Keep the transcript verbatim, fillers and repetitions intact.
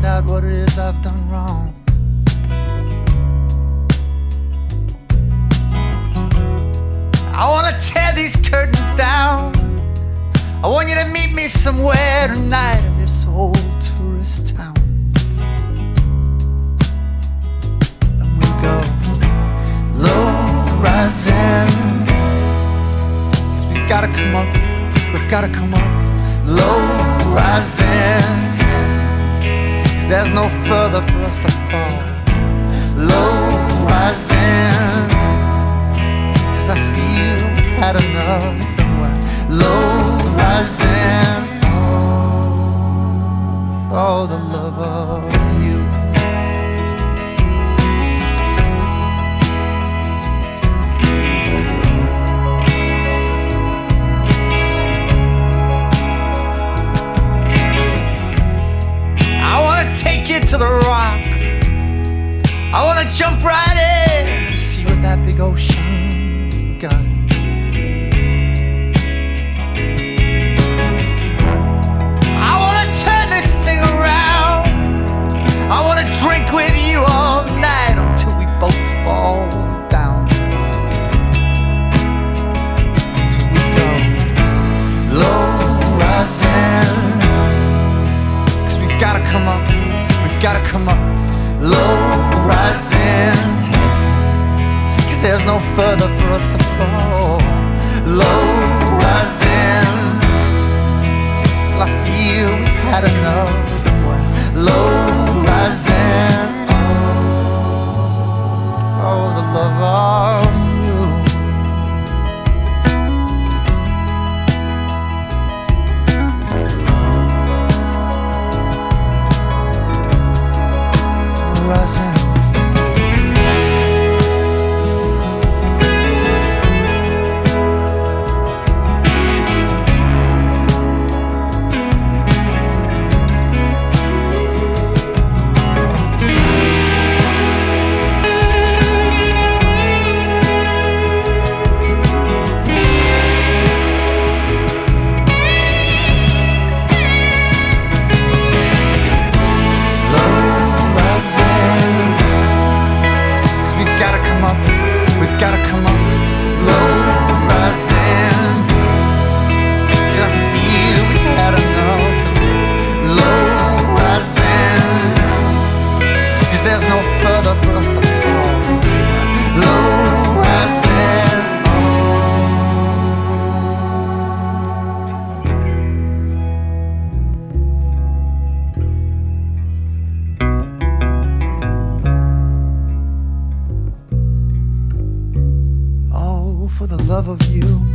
find out what it is I've done wrong. I wanna tear these curtains down. I want you to meet me somewhere tonight in this old tourist town. And we go low rising, 'cause we've gotta come up, we've gotta come up. Low rising, 'cause there's no further for us to fall. Low rising, 'cause I feel we've had enough and we're low rising. Oh, for the love of you. Take you to the rock. I wanna jump right in and see what that big ocean's got. I wanna turn this thing around. I wanna drink with you all night until we both fall down. Until we go low rising, 'cause we've gotta come up. Gotta come up, low rising, 'cause there's no further for us to fall. Low rising, till I feel we've had enough and we're low rising. Oh, for the love of you. Rising. Gotta come up, low rising, till I feel we've had enough. Low rising, 'cause there's no further for us to fall. Low rising, oh, for the love of you.